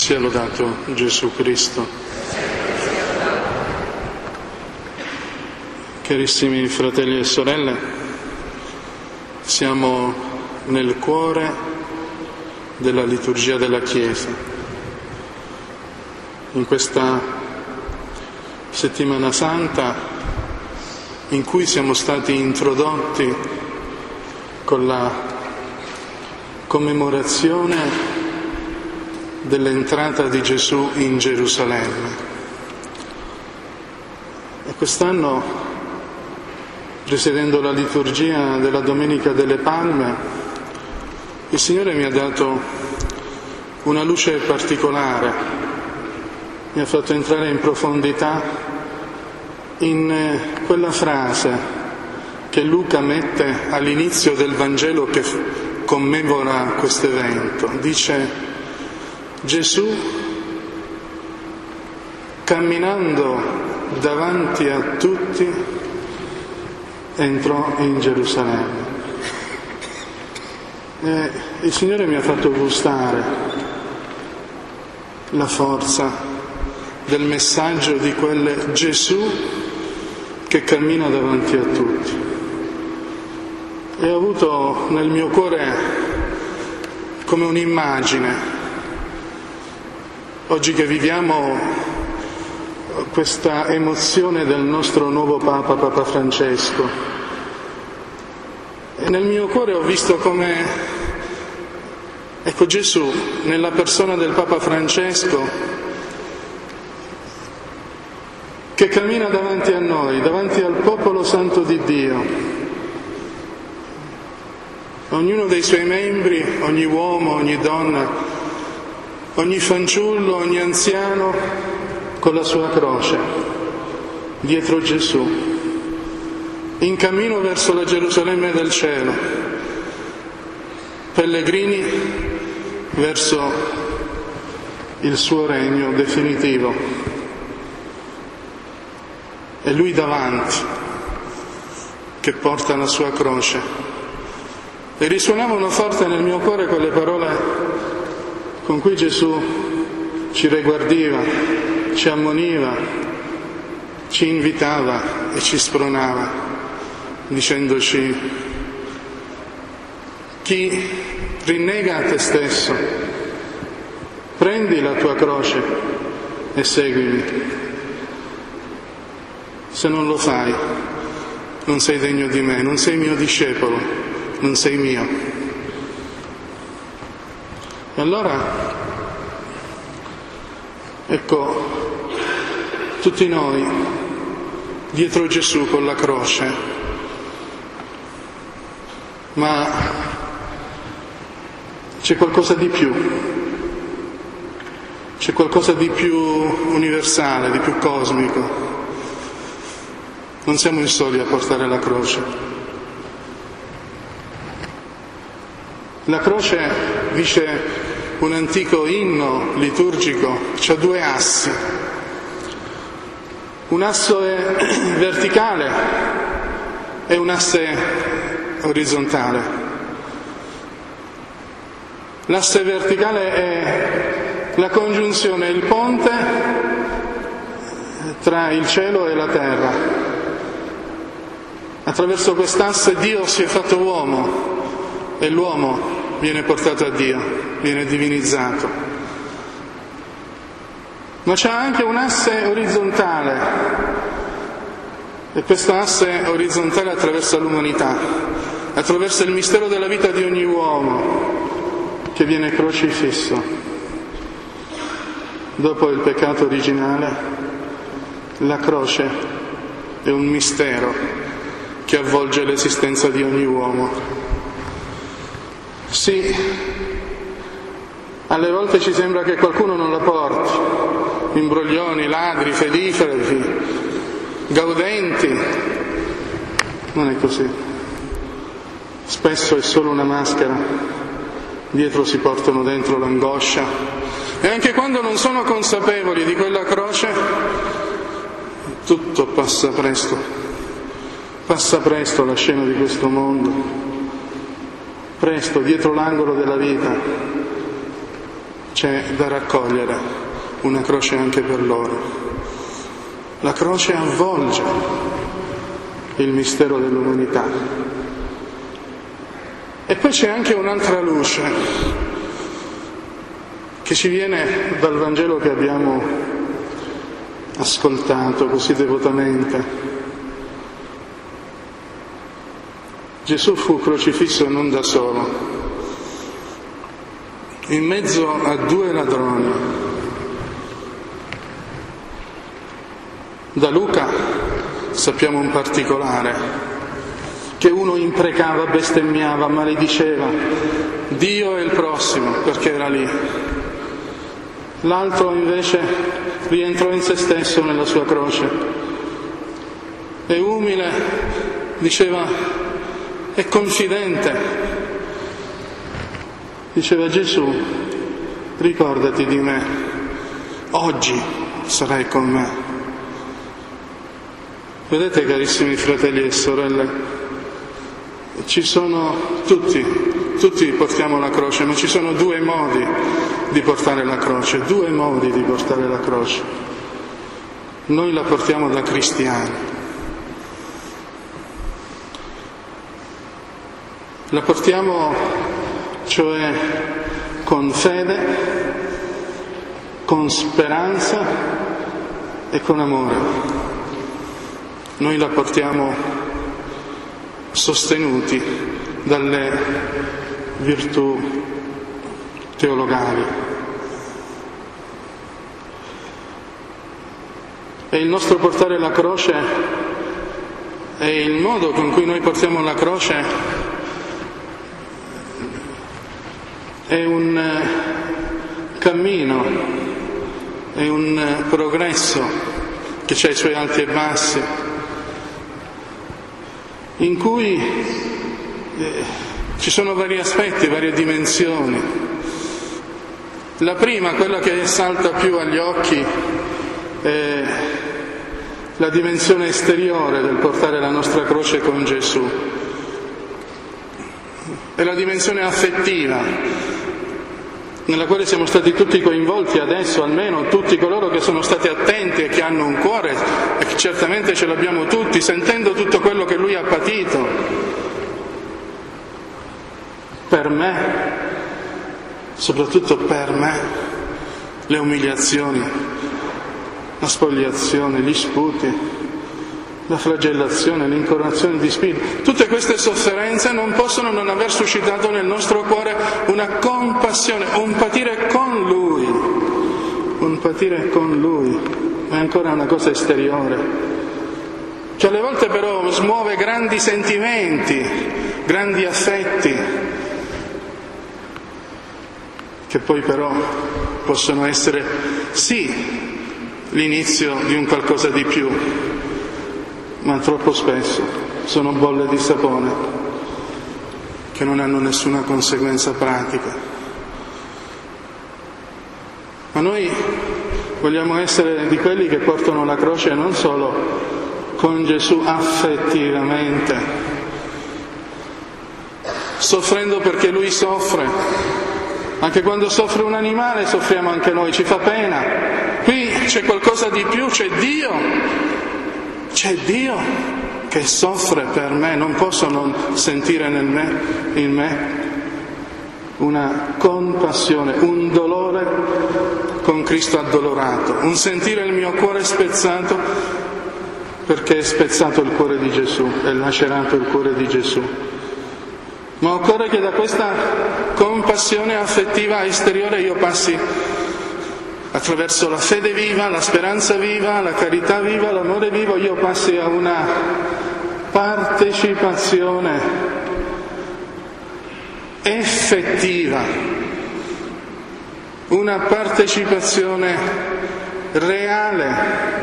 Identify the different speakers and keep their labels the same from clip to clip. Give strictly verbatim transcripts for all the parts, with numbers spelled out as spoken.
Speaker 1: Sia lodato Gesù Cristo. Carissimi fratelli e sorelle, siamo nel cuore della liturgia della Chiesa. In questa settimana santa in cui siamo stati introdotti con la commemorazione dell'entrata di Gesù in Gerusalemme. E quest'anno, presiedendo la liturgia della Domenica delle Palme, il Signore mi ha dato una luce particolare, mi ha fatto entrare in profondità in quella frase che Luca mette all'inizio del Vangelo che commemora questo evento. Dice: Gesù, camminando davanti a tutti, entrò in Gerusalemme. E il Signore mi ha fatto gustare la forza del messaggio di quel Gesù che cammina davanti a tutti. E ho avuto nel mio cuore come un'immagine. Oggi che viviamo questa emozione del nostro nuovo Papa, Papa Francesco, e nel mio cuore ho visto come, ecco, Gesù, nella persona del Papa Francesco, che cammina davanti a noi, davanti al popolo santo di Dio. Ognuno dei suoi membri, ogni uomo, ogni donna, ogni fanciullo, ogni anziano con la sua croce, dietro Gesù, in cammino verso la Gerusalemme del cielo, pellegrini verso il suo regno definitivo. E lui davanti, che porta la sua croce. E risuonavano forte nel mio cuore quelle parole con cui Gesù ci riguardiva, ci ammoniva, ci invitava e ci spronava, dicendoci: chi rinnega te stesso, prendi la tua croce e seguimi. Se non lo fai, non sei degno di me, non sei mio discepolo, non sei mio. E allora, ecco, tutti noi dietro Gesù con la croce, ma c'è qualcosa di più, c'è qualcosa di più universale, di più cosmico. Non siamo i soli a portare la croce. La croce, dice un antico inno liturgico, c'ha due assi. Un asse verticale e un asse orizzontale. L'asse verticale è la congiunzione, il ponte tra il cielo e la terra. Attraverso quest'asse Dio si è fatto uomo e l'uomo viene portato a Dio, viene divinizzato. Ma c'è anche un asse orizzontale, e questo asse orizzontale attraversa l'umanità, attraversa il mistero della vita di ogni uomo che viene crocifisso. Dopo il peccato originale, la croce è un mistero che avvolge l'esistenza di ogni uomo. Sì, alle volte ci sembra che qualcuno non la porti, imbroglioni, ladri, fedifragi, gaudenti. Non è così. Spesso è solo una maschera, dietro si portano dentro l'angoscia, e anche quando non sono consapevoli di quella croce, tutto passa presto, passa presto la scena di questo mondo. Presto, dietro l'angolo della vita, c'è da raccogliere una croce anche per loro. La croce avvolge il mistero dell'umanità. E poi c'è anche un'altra luce che ci viene dal Vangelo che abbiamo ascoltato così devotamente. Gesù fu crocifisso non da solo, in mezzo a due ladroni. Da Luca sappiamo un particolare, che uno imprecava, bestemmiava, malediceva Dio e il prossimo, perché era lì. L'altro invece rientrò in se stesso nella sua croce e umile diceva, è confidente, diceva Gesù, ricordati di me, oggi sarai con me. Vedete, carissimi fratelli e sorelle, ci sono tutti, tutti portiamo la croce, ma ci sono due modi di portare la croce, due modi di portare la croce. Noi la portiamo da cristiani. La portiamo cioè con fede, con speranza e con amore. Noi la portiamo sostenuti dalle virtù teologali. E il nostro portare la croce e il modo con cui noi portiamo la croce è un cammino, è un progresso che ha i suoi alti e bassi, in cui eh, ci sono vari aspetti, varie dimensioni. La prima, quella che salta più agli occhi, è la dimensione esteriore del portare la nostra croce con Gesù. È la dimensione affettiva, nella quale siamo stati tutti coinvolti adesso, almeno tutti coloro che sono stati attenti e che hanno un cuore, e che certamente ce l'abbiamo tutti, sentendo tutto quello che Lui ha patito per me, soprattutto per me, le umiliazioni, la spogliazione, gli sputi, la flagellazione, l'incoronazione di spirito. Tutte queste sofferenze non possono non aver suscitato nel nostro cuore una compassione, un patire con Lui, un patire con Lui. È ancora una cosa esteriore, che alle volte però smuove grandi sentimenti, grandi affetti, che poi però possono essere sì l'inizio di un qualcosa di più, ma troppo spesso sono bolle di sapone che non hanno nessuna conseguenza pratica. Ma noi vogliamo essere di quelli che portano la croce non solo con Gesù affettivamente, soffrendo perché Lui soffre. Anche quando soffre un animale soffriamo anche noi, ci fa pena. Qui c'è qualcosa di più, c'è Dio. C'è Dio che soffre per me, non posso non sentire nel me, in me una compassione, un dolore con Cristo addolorato, un sentire il mio cuore spezzato perché è spezzato il cuore di Gesù, è lacerato il cuore di Gesù. Ma occorre che da questa compassione affettiva esteriore io passi attraverso la fede viva, la speranza viva, la carità viva, l'amore vivo, io passi a una partecipazione effettiva, una partecipazione reale,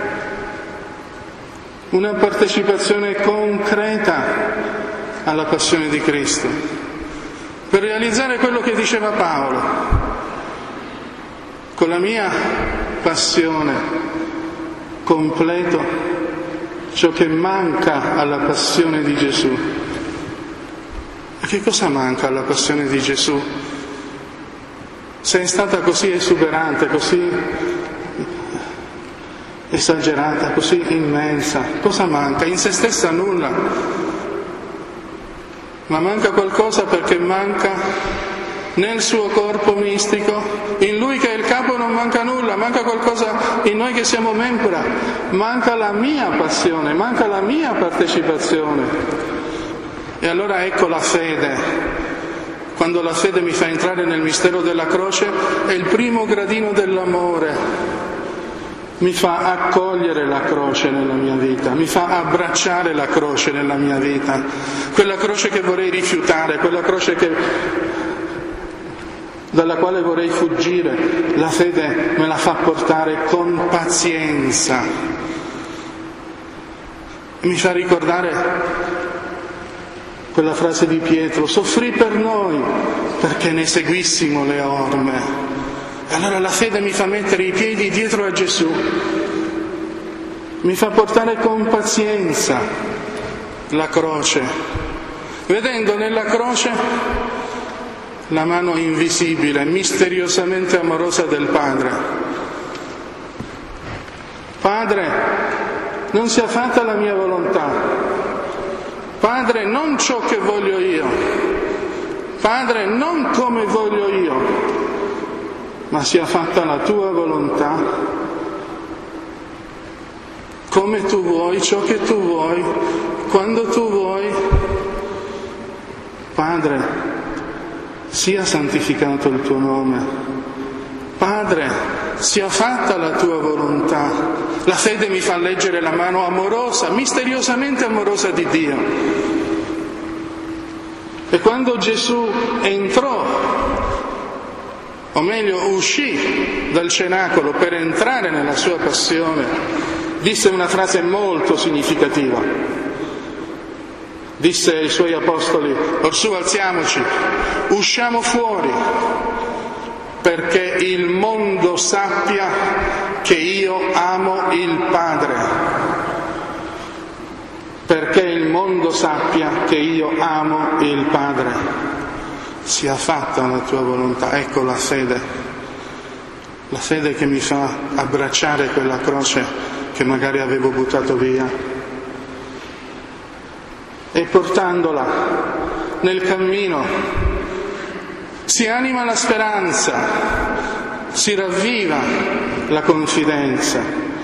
Speaker 1: una partecipazione concreta alla passione di Cristo, per realizzare quello che diceva Paolo. Con la mia passione completo ciò che manca alla passione di Gesù. E che cosa manca alla passione di Gesù? se è stata così esuberante, così esagerata, così immensa, cosa manca? In se stessa nulla, ma manca qualcosa perché manca nel suo corpo mistico, in lui che è il capo non manca nulla, manca qualcosa in noi che siamo membra, manca la mia passione, manca la mia partecipazione. E allora ecco la fede. Quando la fede mi fa entrare nel mistero della croce, è il primo gradino dell'amore. Mi fa accogliere la croce nella mia vita, mi fa abbracciare la croce nella mia vita, quella croce che vorrei rifiutare, quella croce che, dalla quale vorrei fuggire. La fede me la fa portare con pazienza, mi fa ricordare quella frase di Pietro: soffrì per noi perché ne seguissimo le orme. E allora la fede mi fa mettere i piedi dietro a Gesù, mi fa portare con pazienza la croce, vedendo nella croce la mano invisibile, misteriosamente amorosa del Padre. Padre, non sia fatta la mia volontà. Padre, non ciò che voglio io. Padre, non come voglio io, ma sia fatta la tua volontà, come tu vuoi, ciò che tu vuoi, quando tu vuoi. Padre, sia santificato il tuo nome. Padre, sia fatta la tua volontà. La fede mi fa leggere la mano amorosa, misteriosamente amorosa di Dio. E quando Gesù entrò, o meglio uscì dal cenacolo per entrare nella sua passione, disse una frase molto significativa. Disse ai suoi apostoli: orsù alziamoci, usciamo fuori, perché il mondo sappia che io amo il Padre. Perché il mondo sappia che io amo il Padre. Sia fatta la tua volontà. Ecco la fede. La fede che mi fa abbracciare quella croce che magari avevo buttato via. E portandola nel cammino si anima la speranza, si ravviva la confidenza,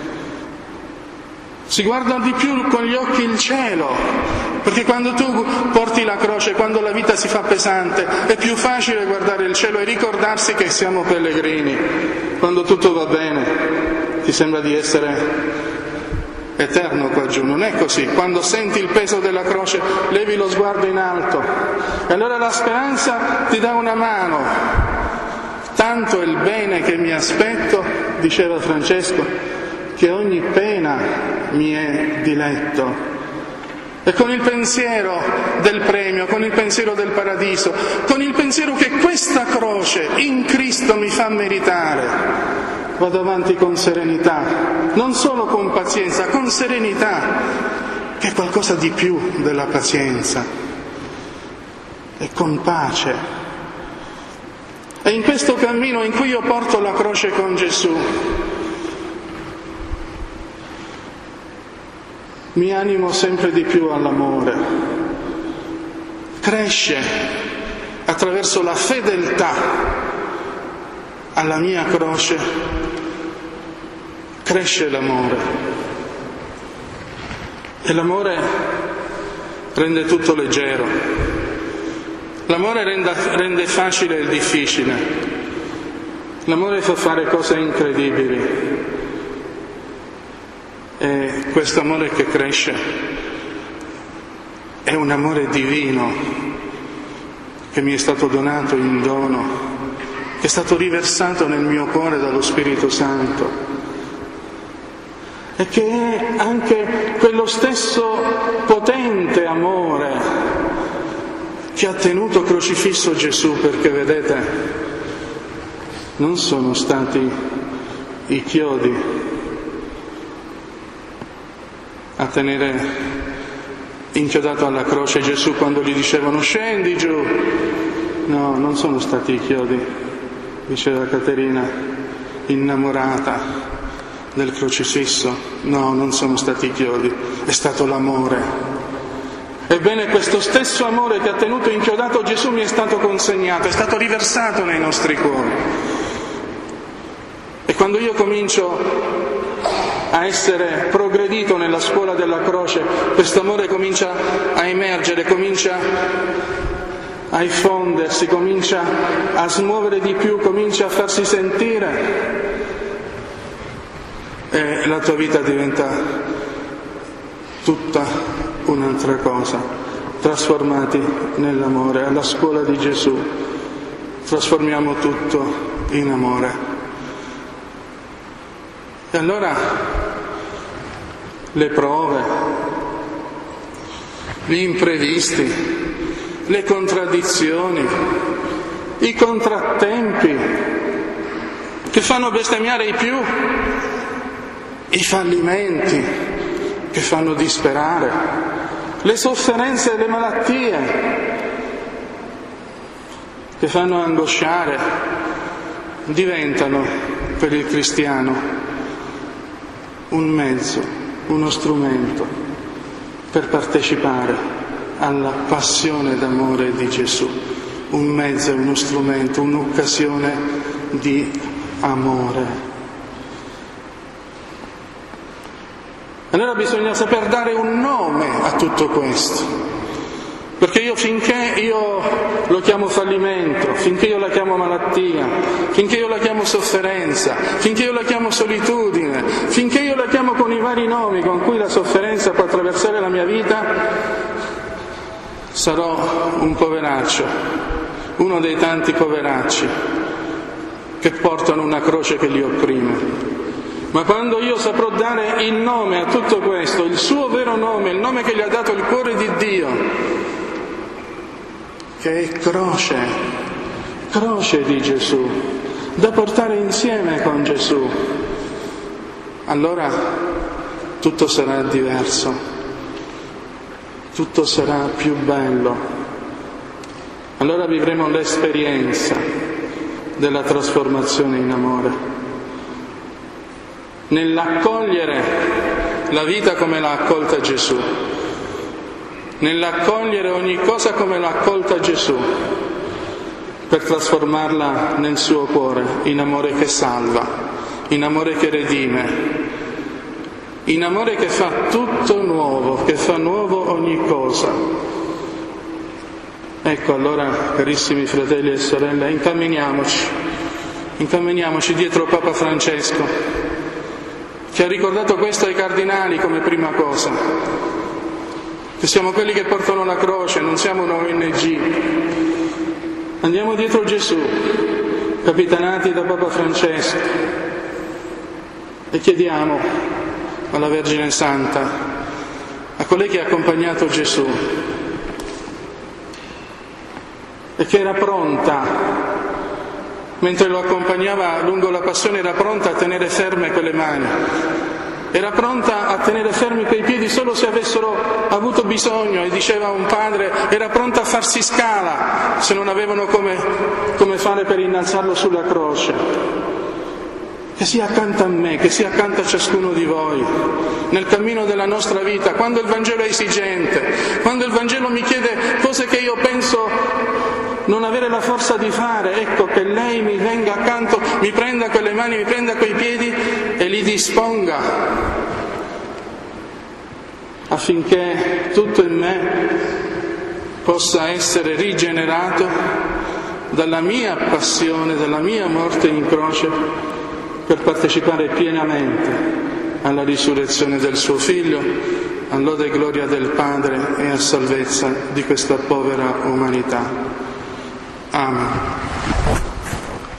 Speaker 1: si guarda di più con gli occhi il cielo, perché quando tu porti la croce, quando la vita si fa pesante, è più facile guardare il cielo e ricordarsi che siamo pellegrini. Quando tutto va bene ti sembra di essere eterno qua giù, non è così. Quando senti il peso della croce levi lo sguardo in alto e allora la speranza ti dà una mano. Tanto è il bene che mi aspetto, diceva Francesco, che ogni pena mi è diletto. E con il pensiero del premio, con il pensiero del paradiso, con il pensiero che questa croce in Cristo mi fa meritare, vado avanti con serenità, non solo con pazienza, con serenità, che è qualcosa di più della pazienza, e con pace. E in questo cammino in cui io porto la croce con Gesù, mi animo sempre di più all'amore, cresce attraverso la fedeltà alla mia croce, cresce l'amore. E l'amore rende tutto leggero, l'amore rende, rende facile il difficile, l'amore fa fare cose incredibili. E questo amore che cresce è un amore divino che mi è stato donato in dono, che è stato riversato nel mio cuore dallo Spirito Santo, e che è anche quello stesso potente amore che ha tenuto crocifisso Gesù, perché vedete, non sono stati i chiodi a tenere inchiodato alla croce Gesù quando gli dicevano scendi giù. No, non sono stati i chiodi, diceva Caterina, innamorata del crocifisso. No, non sono stati i chiodi, è stato l'amore. Ebbene, questo stesso amore che ha tenuto inchiodato Gesù mi è stato consegnato, è stato riversato nei nostri cuori. E quando io comincio a essere progredito nella scuola della croce, questo amore comincia a emergere, comincia a diffondersi, comincia a smuovere di più, comincia a farsi sentire, e la tua vita diventa tutta un'altra cosa, trasformati nell'amore. Alla scuola di Gesù trasformiamo tutto in amore. E allora le prove, gli imprevisti, le contraddizioni, i contrattempi che fanno bestemmiare i più, i fallimenti che fanno disperare, le sofferenze e le malattie che fanno angosciare, diventano per il cristiano un mezzo, uno strumento per partecipare alla passione d'amore di Gesù, un mezzo, uno strumento, un'occasione di amore. Allora bisogna saper dare un nome a tutto questo, perché io finché io lo chiamo fallimento, finché io la chiamo malattia, finché io la chiamo sofferenza, finché io la chiamo solitudine, finché io la chiamo con i vari nomi con cui la sofferenza può attraversare la mia vita, sarò un poveraccio, uno dei tanti poveracci che portano una croce che li opprime. Ma quando io saprò dare il nome a tutto questo, il suo vero nome, il nome che gli ha dato il cuore di Dio, che è croce, croce di Gesù, da portare insieme con Gesù, allora tutto sarà diverso, tutto sarà più bello. Allora vivremo l'esperienza della trasformazione in amore, nell'accogliere la vita come l'ha accolta Gesù, nell'accogliere ogni cosa come l'ha accolta Gesù, per trasformarla nel suo cuore in amore che salva, in amore che redime, in amore che fa tutto nuovo, che fa nuovo ogni cosa. Ecco allora, carissimi fratelli e sorelle, incamminiamoci, incamminiamoci dietro Papa Francesco, che ha ricordato questo ai cardinali come prima cosa, che siamo quelli che portano la croce, non siamo una O N G. Andiamo dietro Gesù, capitanati da Papa Francesco, e chiediamo alla Vergine Santa, a colei che ha accompagnato Gesù e che era pronta, mentre lo accompagnava lungo la passione, era pronta a tenere ferme quelle mani, era pronta a tenere fermi quei piedi solo se avessero avuto bisogno, e diceva un padre, era pronta a farsi scala se non avevano come, come fare per innalzarlo sulla croce. Che sia accanto a me, che sia accanto a ciascuno di voi, nel cammino della nostra vita, quando il Vangelo è esigente, quando il Vangelo mi chiede cose che io penso non avere la forza di fare, ecco che lei mi venga accanto, mi prenda quelle mani, mi prenda quei piedi e li disponga, affinché tutto in me possa essere rigenerato dalla mia passione, dalla mia morte in croce, per partecipare pienamente alla risurrezione del suo Figlio, a lode e gloria del Padre e a salvezza di questa povera umanità. Amen.